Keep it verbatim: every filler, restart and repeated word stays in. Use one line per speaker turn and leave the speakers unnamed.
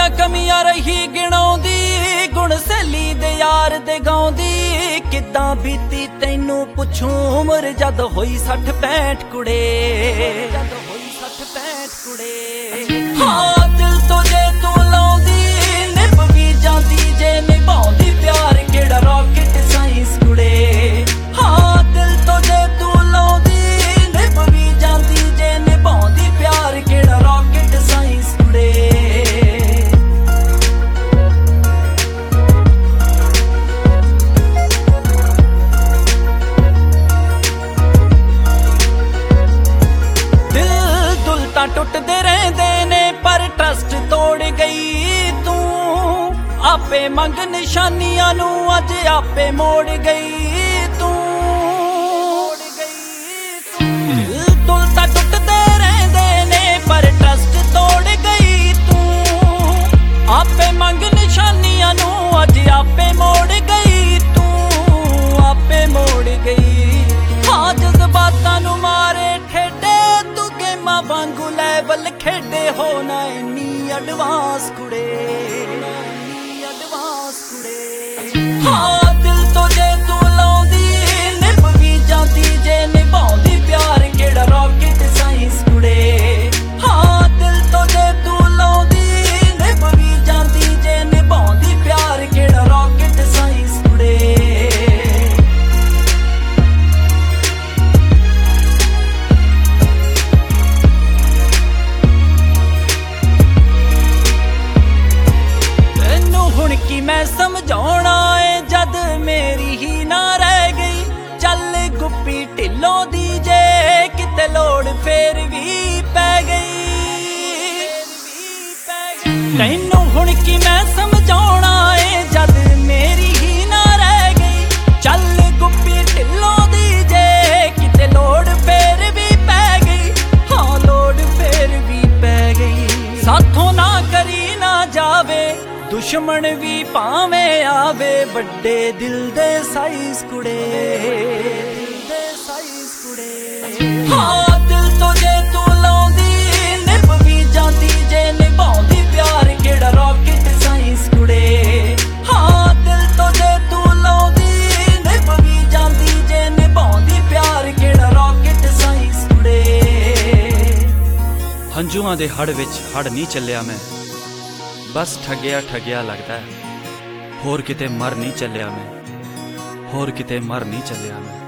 ਕਮੀਆਂ ਕਮੀਆਂ ਰਹੀ ਗਿਣਾਉਂਦੀ, ਗੁਣ ਸਹੇਲੀ ਦੇ ਯਾਰ ਦੇ ਗਾਉਂਦੀ। ਕਿੱਦਾਂ ਬੀਤੀ ਤੈਨੂੰ ਪੁੱਛੂੰ ਉਮਰ ਜਦ ਹੋਈ ਸੱਠ ਪੈਂਠ ਕੁੜੇ, ਜਦ ਹੋਈ ਸੱਠ ਪੈਂਠ ਕੁੜੇ। ਹਾਂ ਦਿਲ ਤੋਂ ਜੇ ਤੂੰ ਲਾਉਂਦੀ ਨਿਭ ਵੀ ਜਾਂਦੀ, ਜੇ ਨਿਭਾਉਂਦੀ ਪਿਆਰ ਕਿਹੜਾ ਰਾਕਟ ਸਾਇੰਸ ਕੁੜੇ। ਹਾਂ ਦਿਲ ਤੋਂ ਜੇ ਤੂੰ ਲਾਉਂਦੀ ਨਿਭ ਵੀ ਜਾਂਦੀ, ਜੇ ਨਿਭਾਉਂਦੀ ਪਿਆਰ ਕਿਹੜਾ ਰਾਕਟ ਸਾਇੰਸ ਕੁੜੇ। ਟੁੱਟਦੇ ਰਹਿੰਦੇ ਨੇ ਪਰ ਟਰਸਟ ਤੋੜ ਗਈ ਤੂੰ, ਆਪੇ ਮੰਗ ਨਿਸ਼ਾਨੀਆਂ ਨੂੰ ਅੱਜ ਆਪੇ ਮੋੜ ਗਈ ਤੂੰ। ਦਿਲ ਤਾਂ ਟੁੱਟਦੇ ਰਹਿੰਦੇ ਨੇ ਪਰ ਟਰਸਟ ਤੋੜ ਗਈ ਤੂੰ, ਆਪੇ ਮੰਗ ਨਿਸ਼ਾਨੀਆਂ ਨੂੰ ਅੱਜ ਆਪੇ ਮੋੜ ਗਈ ਤੂੰ, ਆਪੇ ਮੋੜ ਗਈ। ਹਾਂ ਜਜ਼ਬਾਤਾਂ ਨੂੰ ਮਾਰੇ ਠੇਡੇ ਤੂੰ ਗੇਮਾਂ ਵਾਂਗੂ ਲੈਵਲ ਖੇਡੇ ਹੋ ਨਾ ਇੰਨੀ ਐਡਵਾਂਸ ਕੁੜੇ, ਇੰਨੀ ਐਡਵਾਂਸ ਕੁੜੇ। ਹਾਂ ਦਿਲ ਤੋਂ ਜੇ ਤੂੰ ਲਾਉਂਦੀ ਨਿਭ ਵੀ ਜਾਂਦੀ, ਜੇ ਨਿਭਾਉਂਦੀ ਪਿਆਰ ਕਿਹੜਾ ਰਾਕਟ ਸਾਇੰਸ ਕੁੜੇ। ਹਾਂ ਦਿਲ ਤੋਂ ਜੇ ਤੂੰ ਲਾਉਂਦੀ ਨਿਭ ਵੀ ਜਾਂਦੀ, ਜੇ ਨਿਭਾਉਂਦੀ ਪਿਆਰ ਕਿਹੜਾ ਰਾਕਟ ਸਾਇੰਸ ਕੁੜੇ। ਕਿ ਮੈਂ ਸਮਝਾਉਣਾ ਏ ਜਦ ਮੇਰੀ ਹੀ ਨਾ ਰਹਿ ਗਈ, ਚੱਲ ਗੁੱਪੀ ਢਿੱਲੋਂ ਦੀ ਜੇ ਕਿਤੇ ਲੋੜ ਫੇਰ ਵੀ ਪੈ ਗਈ। ਤੈਨੂੰ ਹੁਣ ਕਿ ਮੈਂ ਸਮਝਾਉਣਾ ਏ ਜਦ ਮੇਰੀ ਹੀ ਨਾ ਰਹਿ ਗਈ, ਚੱਲ ਗੁੱਪੀ ਢਿੱਲੋਂ ਦੀ ਜੇ ਕਿਤੇ ਲੋੜ ਫੇਰ ਵੀ ਪੈ ਗਈ। ਹਾਂ ਲੋੜ ਫੇਰ ਵੀ ਪੈ ਗਈ। ਸਾਥੋਂ ਨਾ ਕਰੀ ਨਾ ਜਾਵੇ ਦੁਸ਼ਮਣ ਵੀ ਭਾਵੇਂ ਆਵੇ, ਵੱਡੇ ਦਿਲ ਦੇ ਸਾਈਜ਼ ਕੁੜੇ, ਦਿਲ ਦੇ ਸਾਈਜ਼ ਕੁੜੇ। ਹਾਂ ਦਿਲ ਤੋਂ ਜੇ ਤੂੰ ਲਾਉਂਦੀ ਨਿਭ ਵੀ ਜਾਂਦੀ, ਜੇ ਨਿਭਾਉਂਦੀ ਪਿਆਰ ਕਿਹੜਾ ਰਾਕਟ ਸਾਇੰਸ ਕੁੜੇ। ਹਾਂ ਦਿਲ ਤੋਂ ਜੇ ਤੂੰ ਲਾਉਂਦੀ ਨਿਭ ਵੀ ਜਾਂਦੀ, ਜੇ ਨਿਭਾਉਂਦੀ ਪਿਆਰ ਕਿਹੜਾ ਰਾਕਟ ਸਾਇੰਸ ਕੁੜੇ।
ਹੰਝੂਆਂ ਦੇ ਹੜ ਵਿੱਚ ਹੜ ਨਹੀਂ ਚੱਲਿਆ ਮੈਂ, ਬਸ ਠੱਗਿਆ ਠੱਗਿਆ ਲੱਗਦਾ, ਹੋਰ ਕਿਤੇ ਮਰ ਨਹੀਂ ਚੱਲਿਆ ਮੈਂ, ਹੋਰ ਕਿਤੇ ਮਰ ਨਹੀਂ ਚੱਲਿਆ ਮੈਂ।